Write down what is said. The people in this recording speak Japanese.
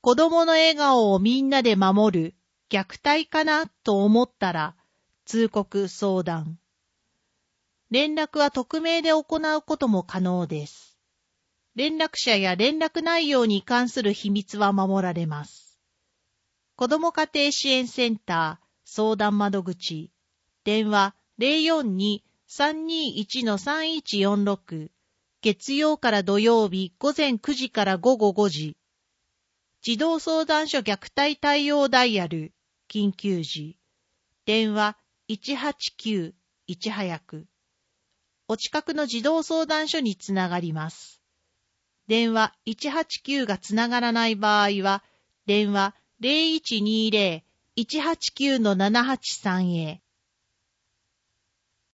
子供の笑顔をみんなで守る虐待かなと思ったら通告相談。連絡は匿名で行うことも可能です。連絡者や連絡内容に関する秘密は守られます。子ども家庭支援センター相談窓口電話 042-321-3146 月曜から土曜日午前9時から午後5時児童相談所虐待対応ダイヤル緊急時電話189-いち早くお近くの児童相談所につながります。電話189がつながらない場合は電話0120-189-783へ